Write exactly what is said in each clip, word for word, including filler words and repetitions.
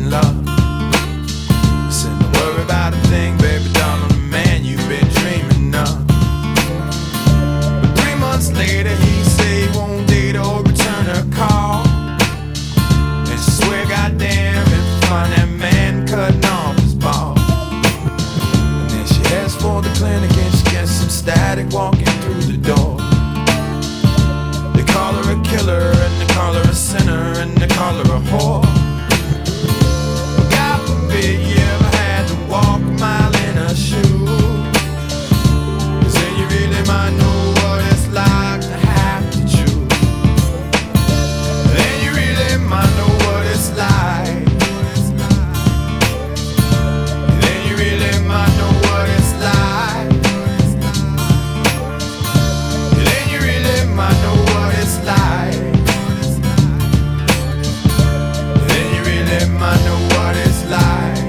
in love. Said, don't worry about a thing, baby doll, I'm the man you've been dreaming of. But three months later he said he won't date or return her call. And she swear, goddamn, if you find that man cutting off his balls. And then she heads for the clinic and she gets some static walking through the door. They call her a killer and they call her a sinner and they call her a whore. But God forbid you ever had to walk a mile in her shoes, 'cause then you really might know what it's like to have to choose. Then you really might know what it's like. Then you really might know what it's like. Then you really might know what it's like. Then you really might know what it's like.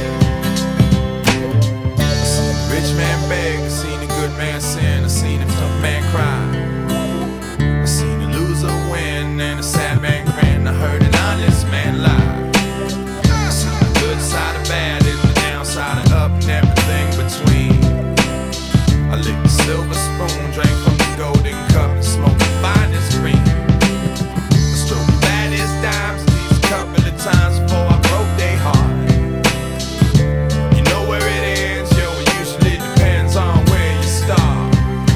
I seen a rich man beg, I seen a good man sin, I seen a tough man cry, I seen a loser win and a sad man grin, I heard an honest man lie. I seen the good side of bad and the downside of up and everything between. I licked the silver spoon, drank from the golden cup and smoked the finest green. I stroked the baddest dimes at least a couple of times before I broke their heart. You know where it ends, yo, it usually depends on where you start.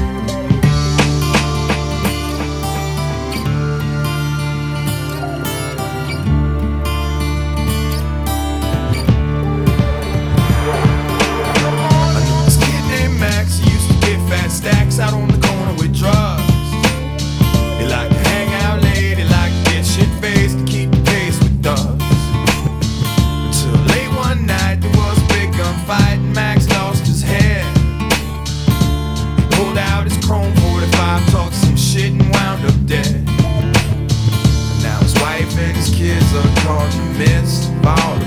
I knew this kid named Max, he used to get fat stacks out on the corner with drugs. He liked to hang out late, he liked to get shit-faced to keep the pace with thugs. Until late one night there was a big gunfight and Max lost his head. He pulled out his chrome forty-five, talked some shit and wound up dead. And now his wife and his kids are caught in the midst of all of